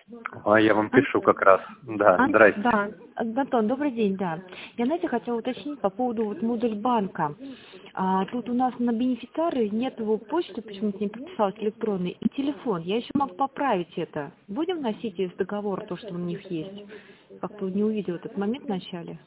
А я вам пишу как раз. Да, здрасте. Да, Антон, добрый день, да. Я, знаете, хотела уточнить по поводу вот модуль банка. Тут у нас на бенефициары нет его почты, почему-то не подписалась электронный, и телефон. Я еще могу поправить это. Будем вносить из договора то, что у них есть? Как-то не увидела этот момент вначале.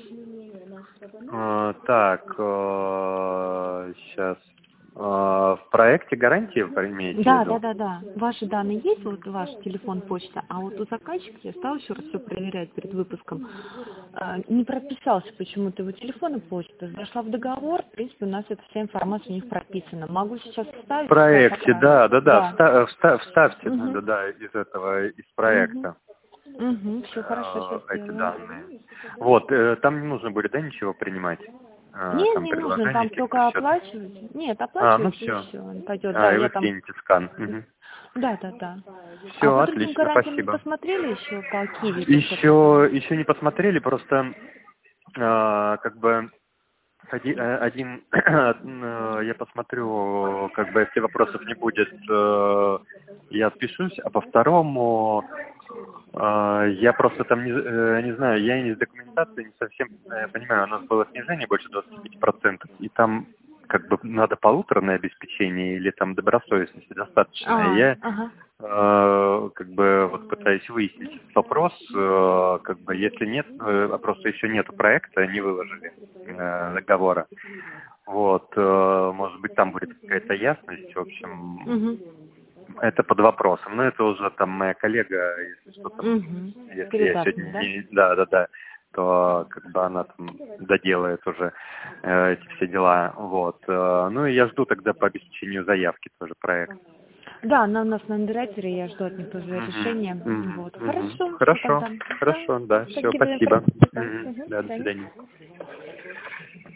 Так, сейчас. В проекте гарантии вы имеете в виду? Да. Ваши данные есть, вот ваш телефон, почта, а вот у заказчика, я стала еще раз все проверять перед выпуском, не прописался почему-то его телефон и почта. Зашла в договор, в принципе, у нас эта вся информация у них прописана. Могу сейчас В вставить, проекте, да. Вставьте, Угу. из проекта Все хорошо, сейчас эти сделаю. данные. Вот, там не нужно будет, да, ничего принимать? Нет, Там не нужно, предложение там типа только счета. оплачивать. Нет, Ну оплачивать и все. все, он пойдет. Да, И я вы там... скинете скан. Мгм. Да. А Все, по другим отлично, гарантиям не спасибо. посмотрели еще по Киви? Еще не посмотрели, просто как бы один я посмотрю, как бы если вопросов не будет, я отпишусь, а по второму я просто там не знаю, я не из документации не совсем понимаю, у нас было снижение больше 25%, и там как бы надо полуторное обеспечение или там добросовестности достаточно. Я Ага. как бы вот пытаюсь выяснить этот вопрос, как бы если нет, просто еще нету проекта, не выложили договора. Вот, может быть, там будет какая-то ясность, в общем, это под вопросом. Но это уже там моя коллега, если что там, если я Передаст мне, сегодня да? не, то как бы она там доделает уже эти все дела. Вот. Ну и я жду тогда по обеспечению заявки тоже проект. Да, она у нас на андеррайтере, я жду от них тоже решения. Вот. Хорошо, все Хорошо, тогда. хорошо, да, все, Спасибо. спасибо. Да, Да, до до свидания. свидания.